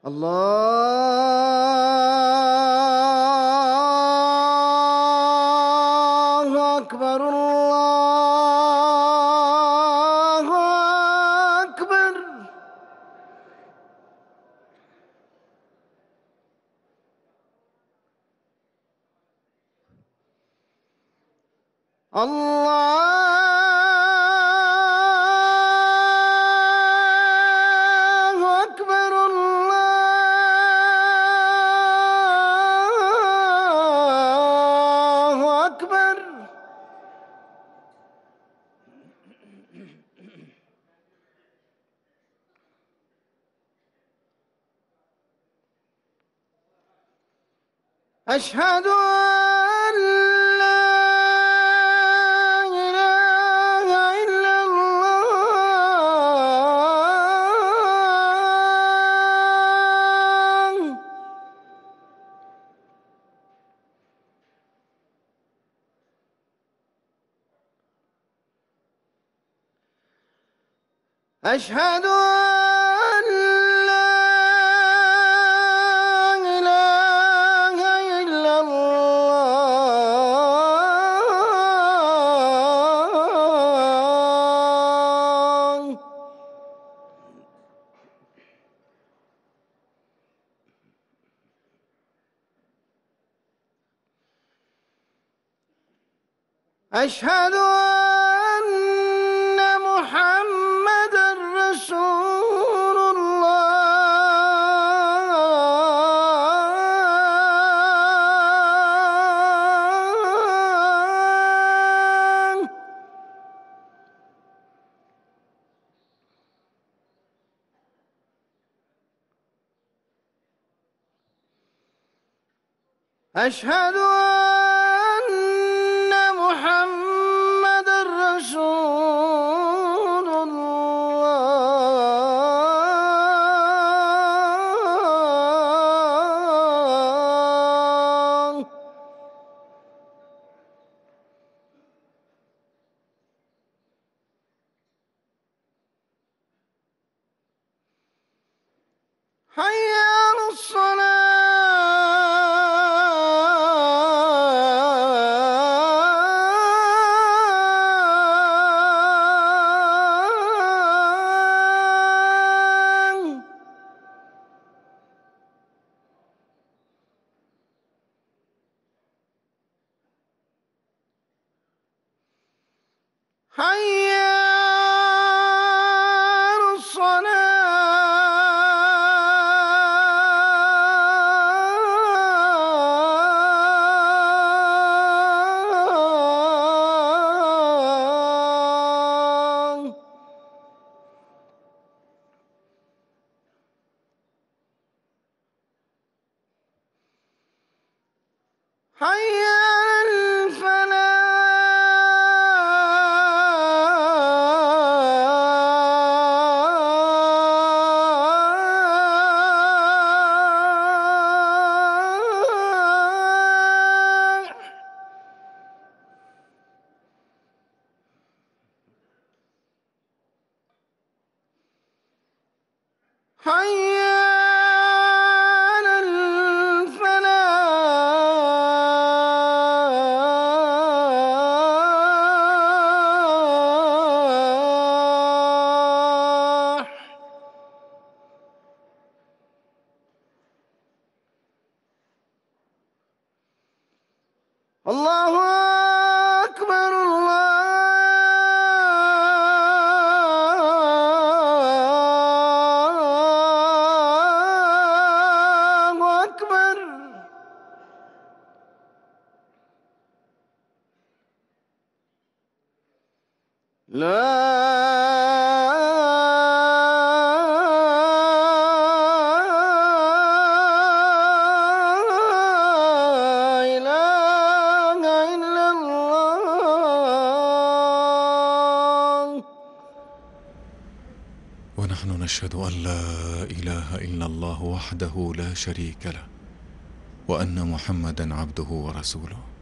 الله أكبر الله أكبر. الله أكبر الله أكبر. أشهد أن لا إله إلا الله. أشهد أن لا إله إلا الله. أشهد أن محمدًا رسول الله. أشهد أن محمدًا رسول الله. حي على الصلاة. حي على الصلاة. حي على الفلاح. حي على الفلاح. الله أكبر الله أكبر. لا إله إلا الله. ونحن نشهد أن لا إله إلا الله وحده لا شريك له، وأن محمدًا عبده ورسوله.